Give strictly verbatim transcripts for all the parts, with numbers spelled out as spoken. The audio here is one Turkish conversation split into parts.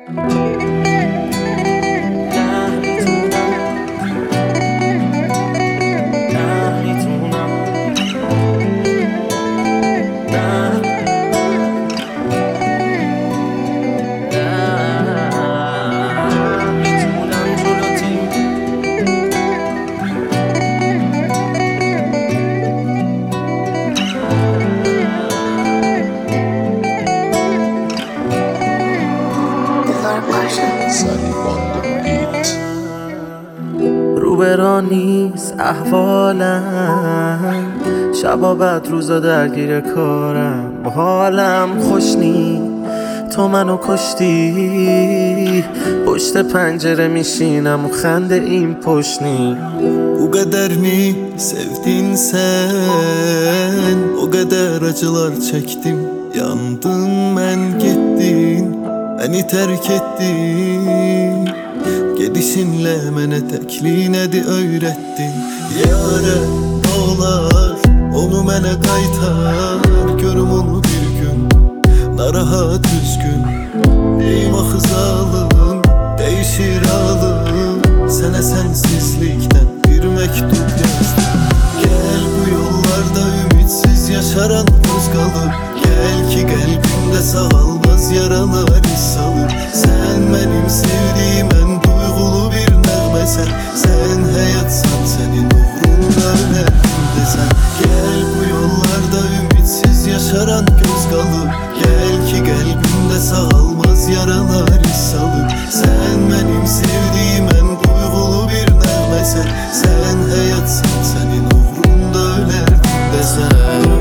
روبرا نیست احوالم، شبا بعد روزا درگیر کارم، حالم خوش نی تو منو کشتی. پشت پنجره میشینم و خنده این پشنی. O kadar mı sevdin sen? O kadar acılar çektim, yandım ben, gittin beni terk ettin. Gedişinle mene tekliğinedi öğrettin. Yâre olar onu mene kaytar, görüm onu bir gün narahat üzgün. Eyvah zalım değişir halım, sana sensizlikten bir mektup yazdım. Gel bu yollarda ümitsiz yaşaran göz kalır. Gel ki kalbimde sağalmaz yaralar iz salır. Sen benim sevdiğim en duygulu bir nağmesen. Sen hayatsan senin uğrunda ölerdim desen. Gel bu yollarda ümitsiz yaşaran göz kalır. Gel ki kalbimde sağalmaz yaralar iz salır. Sen benim sevdiğim en duygulu bir nağmesen. Sen hayatsan senin uğrunda ölerdim desen.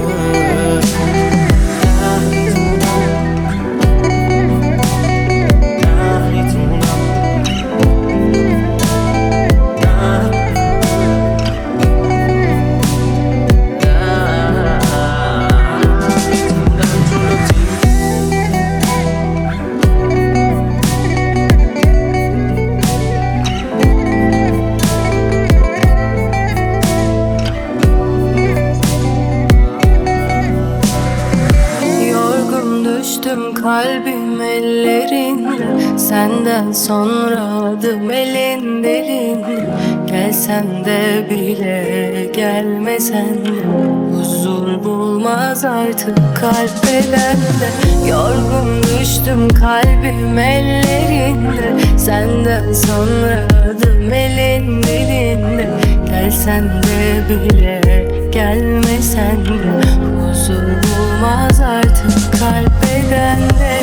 Düştüm kalbim ellerinde, senden sonra adım elin delinde. Gelsen de bile gelmesen de huzur bulmaz artık kalp bedende. Yorgun düştüm kalbim ellerinde, senden sonra adım elin delinde. Gelsen de bile gelmesen de huzur bulmaz artık kalp bedende.